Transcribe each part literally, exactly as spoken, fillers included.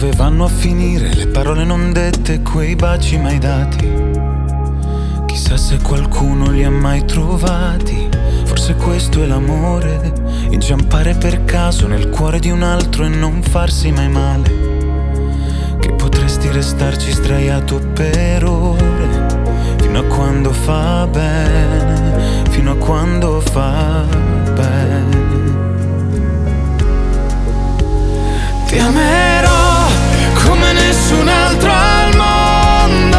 Dove vanno a finire le parole non dette, quei baci mai dati? Chissà se qualcuno li ha mai trovati. Forse questo è l'amore, inciampare per caso nel cuore di un altro e non farsi mai male. Che potresti restarci sdraiato per ore, fino a quando fa bene, fino a quando fa bene. Ti amerò come nessun altro al mondo,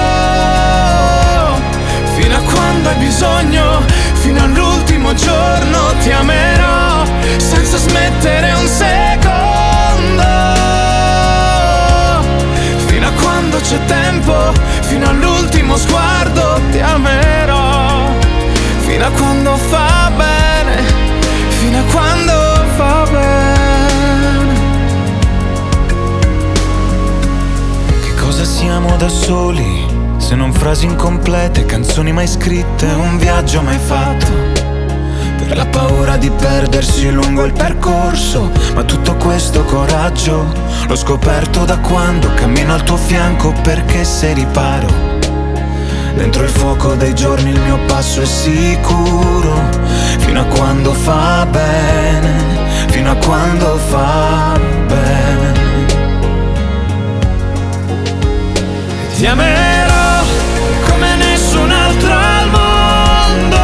fino a quando hai bisogno, fino all'ultimo giorno. Ti amerò senza smettere un secondo, fino a quando c'è tempo, fino all'ultimo sguardo. Ti amerò fino a quando fa bene, fino a quando fa bene. Cosa siamo da soli, se non frasi incomplete, canzoni mai scritte, un viaggio mai fatto, per la paura di perdersi lungo il percorso. Ma tutto questo coraggio l'ho scoperto da quando cammino al tuo fianco, perché sei riparo. Dentro il fuoco dei giorni il mio passo è sicuro, fino a quando fa bene, fino a quando fa bene. Ti amerò come nessun altro al mondo,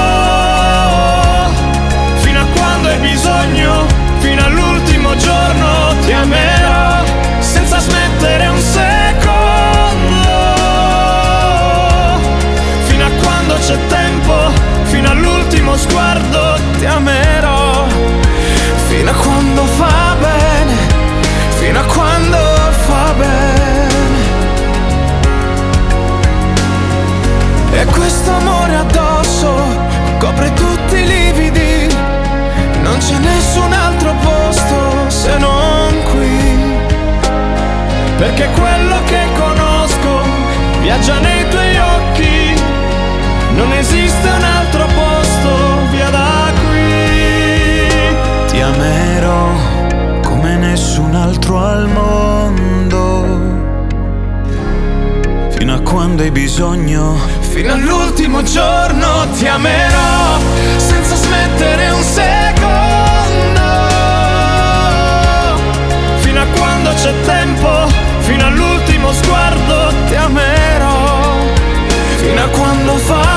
fino a quando hai bisogno, fino all'ultimo giorno. Ti amerò senza smettere un secondo, fino a quando c'è tempo, fino all'ultimo sguardo. Ti amerò fino a quando fa bene, fino a quando fa bene. E questo amore addosso copre tutti i lividi, non c'è nessun altro posto se non qui, perché quello che conosco viaggia nei tuoi occhi, non esiste un altro posto via da qui. Ti amerò come nessun altro al mondo, fino a quando hai bisogno, fino all'ultimo giorno. Ti amerò senza smettere un secondo, fino a quando c'è tempo, fino all'ultimo sguardo. Ti amerò fino a quando fa